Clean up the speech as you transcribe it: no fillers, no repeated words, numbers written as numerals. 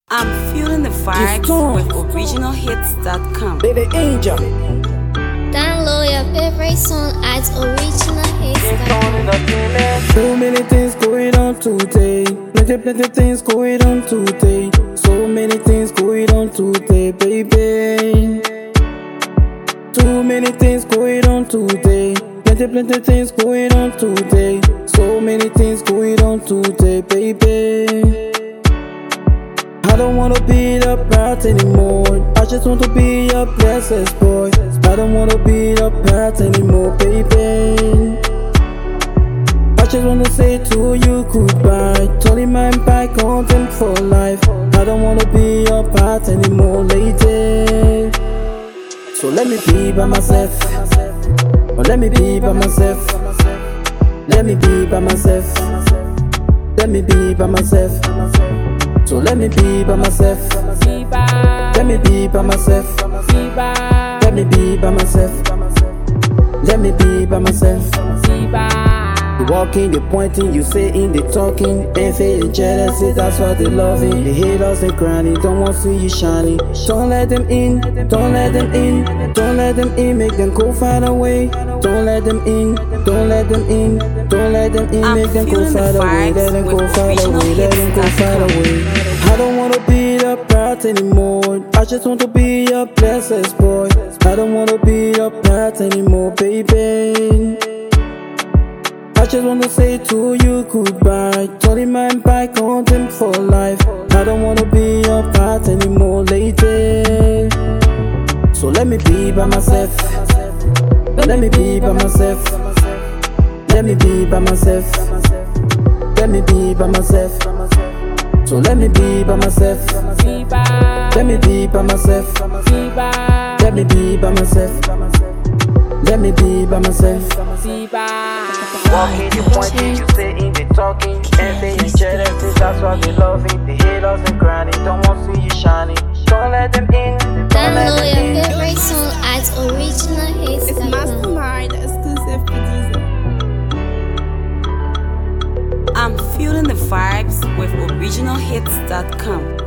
I'm feeling the vibes with originalhits.com. Baby Angel. Download your favorite song at originalhits.com. So many things going on today. Plenty things going on today. So many things going on today, baby. Too many things going on today. Plenty things going on today. So many things going on today, baby. I don't wanna be the brat anymore. I just want to be your blessed boy. I don't wanna be the brat anymore, baby. I just wanna say to you goodbye. Turning my back on them for life. I don't wanna be your part anymore, lady. So let me be by myself. Or let me be by myself. Let me be by myself. Let me be by myself. So let me be by myself. Let me be by myself. Let me be by myself. Let me be by myself. You walking, you pointing, you saying, they talking, ain't feeling jealousy, that's why they loving. They hate us, they crying, don't want to see you shining. Don't let them in, don't let them in, don't let them in, make them go find a way. Don't let them in, don't let them in, don't let them in, make them go find a way. Let them go find a way, let them go find a way. I don't wanna be the brat anymore. I just want to be your blessed boy. I don't wanna be your brat anymore, baby. I just wanna say to you goodbye. Turning my back on them for life. I don't wanna be your part anymore, lady. So let me be by myself. Let me be by myself. Let me be by myself. Let me be by myself. So let me be by myself. Let me be by myself. Let me be by myself. Let me be by myself. Walking, you pointing, you saying, they talking, and saying jealousy, that's why they loving. They hate us and grinding, don't want to see you shining. Don't let them in, don't let Download them in. your favorite song at originalhits.com. It's Mastermind, exclusive producer. I'm feeling the vibes with originalhits.com.